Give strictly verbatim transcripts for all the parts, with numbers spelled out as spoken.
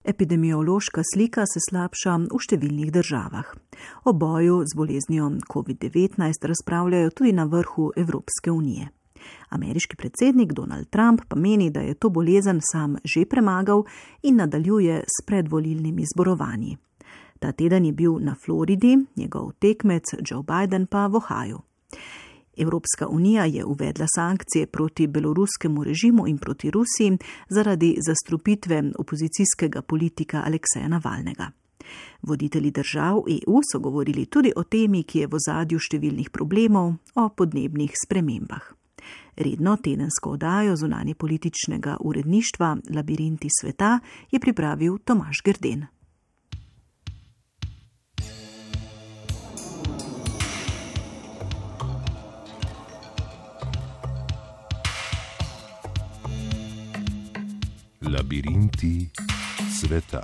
Epidemiološka slika se slabša v številnih državah. O boju z boleznijo covid devetnajst razpravljajo tudi na vrhu Evropske unije. Ameriški predsednik Donald Trump pa meni, da je to bolezen sam že premagal in nadaljuje s predvolilnimi zborovanji. Ta teden je bil na Floridi, njegov tekmec Joe Biden pa v Ohaju. Evropska unija je uvedla sankcije proti beloruskemu režimu in proti Rusiji zaradi zastrupitve opozicijskega politika Alekseja Navalnega. Voditelji držav E U so govorili tudi o temi, ki je v ozadju številnih problemov, o podnebnih spremembah. Redno tedensko oddajo zunanje političnega uredništva Labirinti sveta je pripravil Tomaž Grden. Labirinti sveta.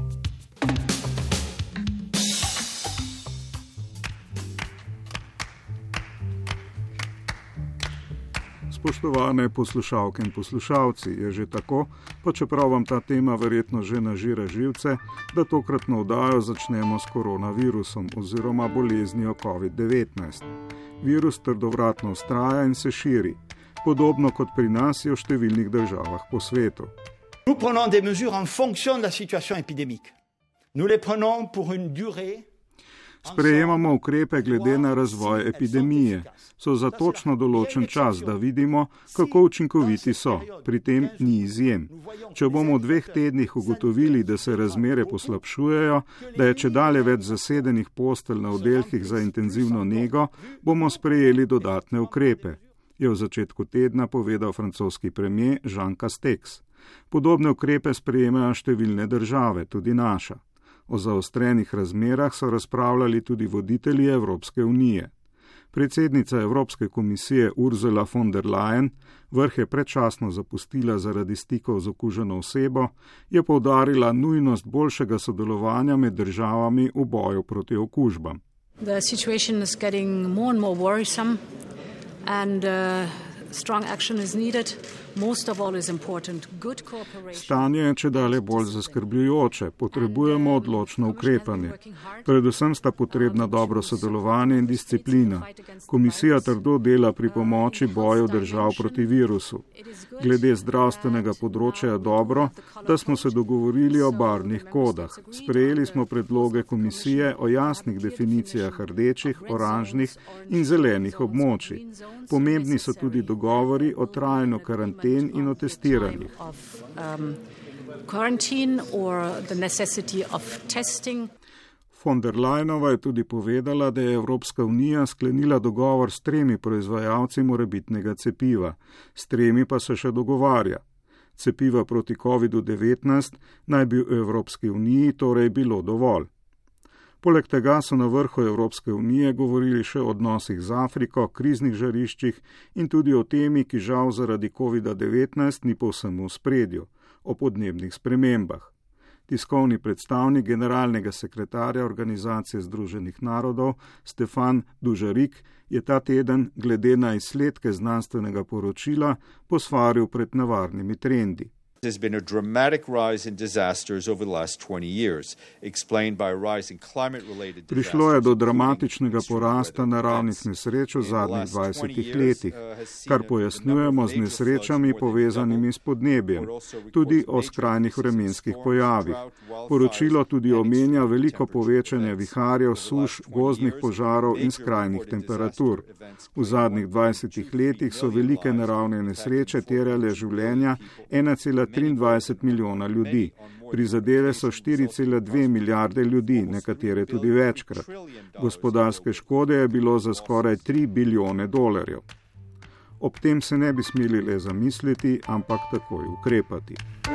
Spoštovane poslušalke in poslušalci, je že tako, pa čeprav vam ta tema verjetno že nažira živce, da tokratno oddajo začnemo s koronavirusom oziroma boleznijo covid devetnajst. Virus trdovratno vztraja in se širi, podobno kot pri nas je v številnih državah po svetu. Nous prenons des mesures en fonction de la situation épidémique. Nous les prenons pour une durée. Sprejemamo ukrepe glede na razvoj epidemije. So za točno določen čas, da vidimo, kako učinkoviti so. Pri tem ni izjem. Če bomo v dveh tednih ugotovili, da se razmere poslabšujejo, da je čedalje več zasedenih postelj na oddelkih za intenzivno nego, bomo sprejeli dodatne ukrepe, je v začetku tedna povedal francoski premier Jean Castex. Podobne ukrepe sprejemajo številne države, tudi naša. O zaostrenih razmerah so razpravljali tudi voditelji Evropske unije. Predsednica Evropske komisije Ursula von der Leyen, vrh je predčasno zapustila zaradi stikov z okuženo osebo, je poudarila nujnost boljšega sodelovanja med državami v boju proti okužbam. The situation is getting more and more worrisome and uh, strong action is needed. Most of all is important good cooperation. Stanje je čedalje bolj zaskrbljujoče, potrebujemo odločno ukrepanje. Predvsem sta potrebna dobro sodelovanje in disciplina. Komisija trdo dela pri pomoči boju držav proti virusu. Glede zdravstvenega področja je dobro, da smo se dogovorili o barvnih kodah. Sprejeli smo predloge komisije o jasnih definicijah rdečih, oranžnih in zelenih območij. Pomembni so tudi dogovori o trajno karanteni in o testiranjih. Von der Leyenova je tudi povedala, da je Evropska unija sklenila dogovor s tremi proizvajalci morebitnega cepiva, s tremi pa se še dogovarja. Cepiva proti covid devetnajst naj bi v Evropski uniji torej bilo dovolj. Poleg tega so na vrhu Evropske unije govorili še o odnosih z Afriko, kriznih žariščih in tudi o temi, ki žal zaradi covid devetnajst ni povsem v spredju, o podnebnih spremembah. Tiskovni predstavnik generalnega sekretarja Organizacije združenih narodov Stefan Dujarric je ta teden glede na izsledke znanstvenega poročila posvaril pred nevarnimi trendi. There's been a dramatic rise in disasters over the last twenty years, explained by a rise in climate-related disasters. Prišlo je do dramatičnega porasta naravnih nesreč v zadnjih dvajsetih letih, kar pojasnjujemo z nesrečami povezanimi s podnebjem, tudi o skrajnih vremenskih pojavih. Poročilo tudi omenja veliko povečanje viharjev, suš, gozdnih požarov in skrajnih temperatur. V zadnjih dvajsetih letih so velike naravne nesreče terjale življenja ena cela triindvajset milijona ljudi. Prizadele so štiri cela dve milijarde ljudi, nekatere tudi večkrat. Gospodarske škode je bilo za skoraj tri bilijone dolarjev. Ob tem se ne bi smeli le zamisliti, ampak takoj ukrepati.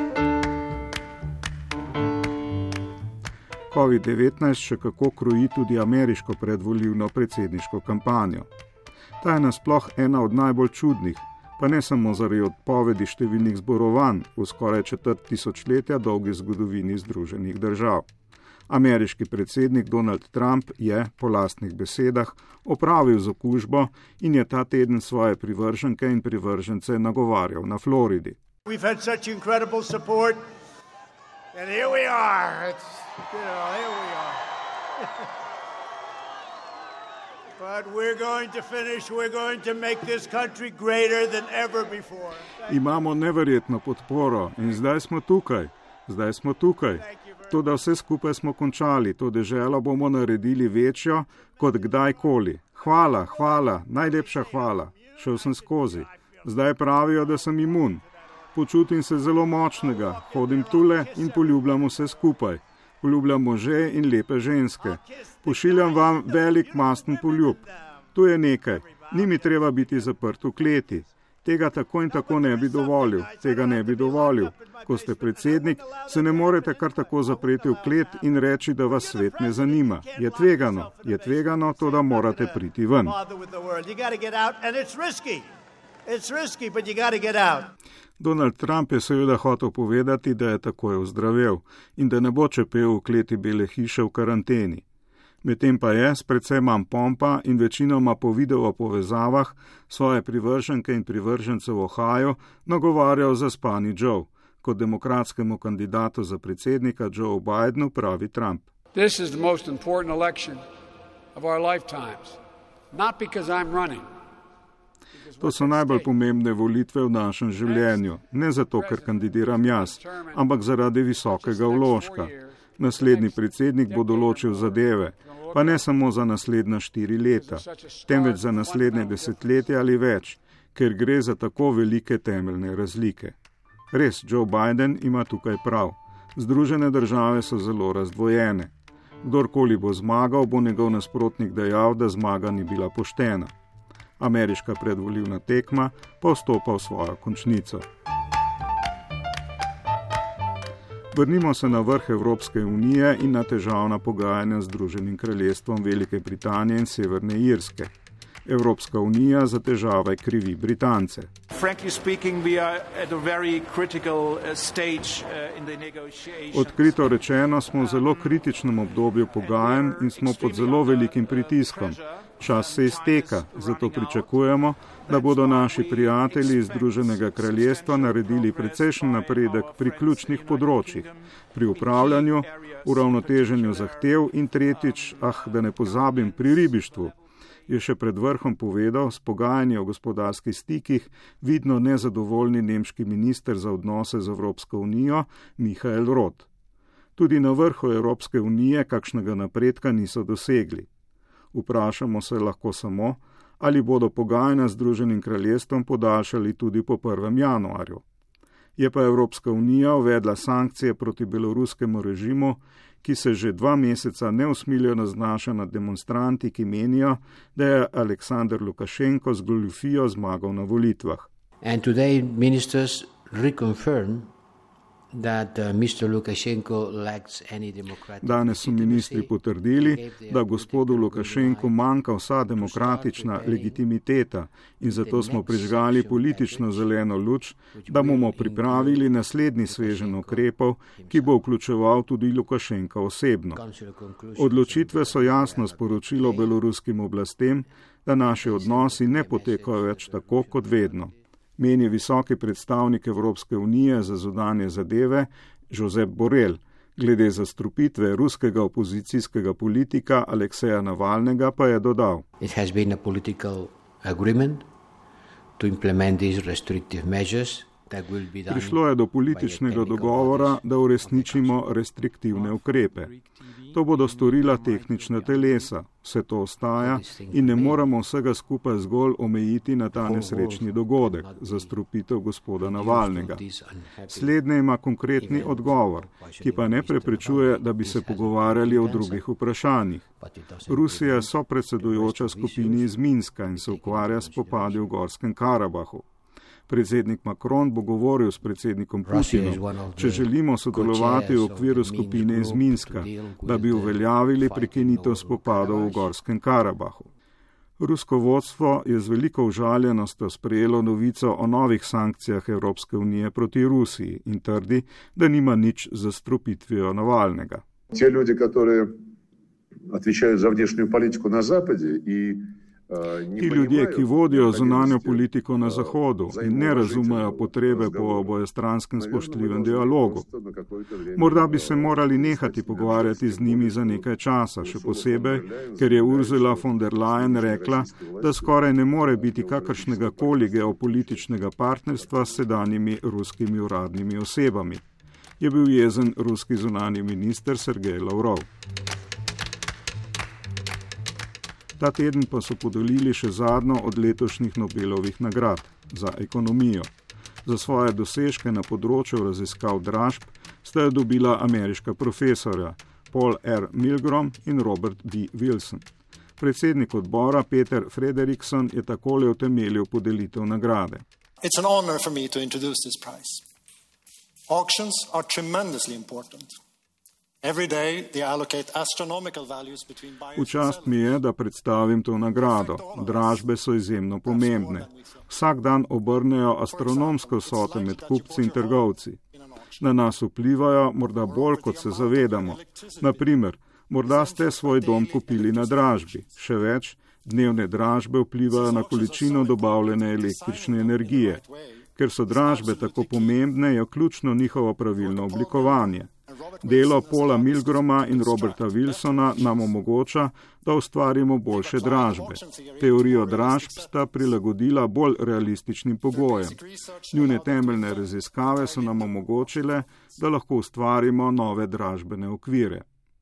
covid devetnajst še kako kroji tudi ameriško predvolilno predsedniško kampanjo. Ta je nasploh ena od najbolj čudnih, pa ne samo zaradi odpovedi številnih zborovanj v skoraj četrt tisočletja dolgi zgodovini Združenih držav. Ameriški predsednik Donald Trump je, po lastnih besedah, opravil z okužbo in je ta teden svoje privrženke in privržence nagovarjal na Floridi. We've had such incredible support And here we are. It's, you know, here we are. But we're going to finish, we're going to make this country greater than ever before. Imamo neverjetno podporo in zdaj smo tukaj. Zdaj smo tukaj. To, da vse skupaj smo končali, to deželo bomo naredili večjo kot kdajkoli. Hvala, hvala, najlepša hvala. Šel sem skozi. Zdaj pravijo, da sem imun. Počutim se zelo močnega, hodim tule in poljubljam vse skupaj. Poljubljam može in lepe ženske. Pošiljam vam velik masten poljub. Tu je nekaj. Ni mi treba biti zaprt v kleti. Tega tako in tako ne bi dovolil. Tega ne bi dovolil. Ko ste predsednik, se ne morete kar tako zapreti v klet in reči, da vas svet ne zanima. Je tvegano. Je tvegano to, da morate priti ven. Donald Trump je seveda hotel povedati, da je takoj ozdravel in da ne bo čepel v kleti Bele hiše v karanteni. Medtem pa je, s precej manj pompa in večinoma po video povezavah, svoje privrženke in privržence v Ohio nagovarjal za spani Joe. Kot demokratskemu kandidatu za predsednika Joe Bidenu pravi Trump. This is the most important election of our lifetimes, not because I'm running. To so najbolj pomembne volitve v našem življenju, ne zato, ker kandidiram jaz, ampak zaradi visokega vložka. Naslednji predsednik bo določil zadeve, pa ne samo za naslednja štiri leta, temveč za naslednje desetletje ali več, ker gre za tako velike temeljne razlike. Res, Joe Biden ima tukaj prav. Združene države so zelo razdvojene. Kdorkoli bo zmagal, bo njegov nasprotnik dejal, da zmaga ni bila poštena. Ameriška predvolilna tekma pa vstopa v svojo končnico. Vrnimo se na vrh Evropske unije in na težavna pogajanja z Združenim kraljestvom Velike Britanije in Severne Irske. Evropska unija za težave krivi Britance. Odkrito rečeno smo v zelo kritičnem obdobju pogajanj in smo pod zelo velikim pritiskom. Čas se izteka, zato pričakujemo, da bodo naši prijatelji iz Združenega kraljestva naredili precejšen napredek pri ključnih področjih, pri upravljanju, uravnoteženju zahtev in tretjič, ah, da ne pozabim, pri ribištvu. Je še pred vrhom povedal, s pogajanji o gospodarskih stikih vidno nezadovoljni nemški minister za odnose z Evropsko unijo Michael Roth. Tudi na vrhu Evropske unije kakšnega napredka niso dosegli. Vprašamo se lahko samo, ali bodo pogajanja z Združenim kraljestvom podaljšali tudi po prvem januarju. Je pa Evropska unija uvedla sankcije proti beloruskemu režimu, ki se že dva meseca neusmiljeno znaša nad demonstranti, ki menijo, da je Aleksandar Lukašenko z goljufijo zmagal na volitvah. And today ministers reconfirm that uh, mister Lukashenko lacks any democratic. Danes so ministri potrdili, da gospodu Lukašenku manjka vsa demokratična legitimiteta in zato smo prižgali politično zeleno luč, da bomo pripravili naslednji sveženj ukrepov, ki bo vključeval tudi Lukašenka osebno. Odločitve so jasno sporočilo beloruskim oblastem, da naši odnosi ne potekajo več tako kot vedno. Meni visoki predstavnik Evropske unije za zunanje zadeve Josep Borrell. Glede zastrupitve ruskega opozicijskega politika Alekseja Navalnega pa je dodal. It has been a political agreement to implement these restrictive measures. Prišlo je do političnega dogovora, da uresničimo restriktivne ukrepe. To bodo storila tehnična telesa. Vse to ostaja in ne moramo vsega skupaj zgolj omejiti na ta nesrečni dogodek, zastrupitev gospoda Navalnega. Slednje ima konkretni odgovor, ki pa ne preprečuje, da bi se pogovarjali o drugih vprašanjih. Rusija so predsedujoča skupini iz Minska in se ukvarja s spopadi v Gorskem Karabahu. Predsednik Macron bo govoril s predsednikom Putinom, če želimo sodelovati v okviru skupine iz Minska, da bi uveljavili prekinitev spopadov v Gorskem Karabahu. Rusko vodstvo je z veliko užaljenostjo sprejelo novico o novih sankcijah Evropske unije proti Rusiji in trdi, da nima nič za zastrupitvijo Navalnega. Te ljudi, ki odgovarjajo za внешнюю politiko na Zapadu in Ti ljudje, ki vodijo zunanjo politiko na Zahodu in ne razumejo potrebe po obojestranskem spoštljivem dialogu. Morda bi se morali nehati pogovarjati z njimi za nekaj časa, še posebej, ker je Ursula von der Leyen rekla, da skoraj ne more biti kakršnega koli geopolitičnega partnerstva s sedanjimi ruskimi uradnimi osebami, je bil jezen ruski zunanji minister Sergej Lavrov. Ta teden pa so podelili še zadnjo od letošnjih Nobelovih nagrad za ekonomijo. Za svoje dosežke na področju raziskav dražb sta jo dobila ameriška profesorja Paul R. Milgrom in Robert D. Wilson. Predsednik odbora Peter Frederiksen je takole utemeljil podelitev nagrade. It's an honor for me to introduce this prize. Auctions are tremendously important. V čast mi je, da predstavim to nagrado. Dražbe so izjemno pomembne. Vsak dan obrnejo astronomske vsote med kupci in trgovci. Na nas vplivajo morda bolj, kot se zavedamo. Naprimer, morda ste svoj dom kupili na dražbi. Še več, dnevne dražbe vplivajo na količino dobavljene električne energije. Ker so dražbe tako pomembne, je ključno njihovo pravilno oblikovanje. Delo Paula Milgroma in Roberta Wilsona nam omogoča, da ustvarimo boljše dražbe. Teorijo dražb sta prilagodila bolj realističnim pogojem. Njune temeljne raziskave so nam omogočile, da lahko ustvarimo nove dražbene okvire.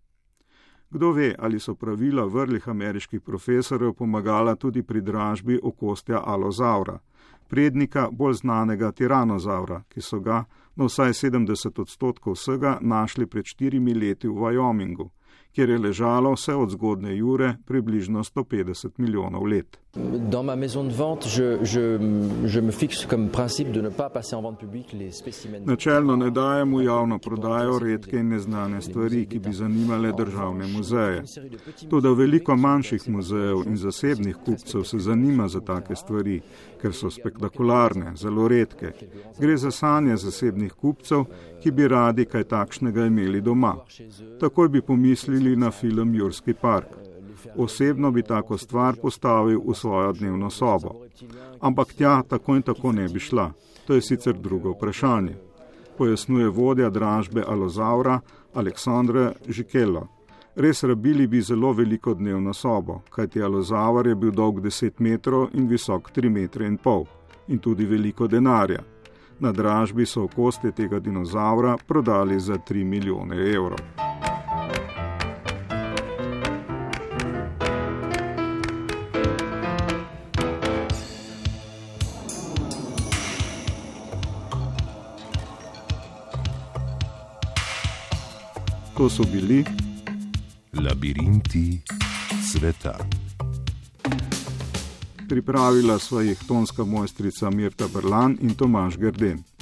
Kdo ve, ali so pravila vrlih ameriških profesorjev pomagala tudi pri dražbi okostja alozaura, prednika bolj znanega tiranozaura, ki so ga na vsaj sedemdeset odstotkov vsega našli pred štirimi leti v Wyomingu, kjer je ležalo vse od zgodne jure približno sto petdeset milijonov let. Dans ma maison de vente, je, je, je me fixe comme principe de ne pas passer en vente publique les spécimens. Načelno ne dajem v javno prodajo redke in neznane stvari, ki bi zanimale državne muzeje. Toda veliko manjših muzejev in zasebnih kupcev se zanima za take stvari, ker so spektakularne, zelo redke. Gre za sanje zasebnih kupcev, ki bi radi kaj takšnega imeli doma. Takoj bi pomislili na film Jurski park. Osebno bi tako stvar postavil v svojo dnevno sobo. Ampak tja tako in tako ne bi šla. To je sicer drugo vprašanje. Pojasnjuje vodja dražbe alozaura Aleksandre Žikelo. Res rabili bi zelo veliko dnevno sobo, kajti alozaur je bil dolg deset metrov in visok tri metre in pol. In tudi veliko denarja. Na dražbi so okostje tega dinozaura prodali za tri milijone evrov. To so bili Labirinti sveta. Pripravila sva jih tonska mojstrica Mirta Brlan in Tomaž Grden.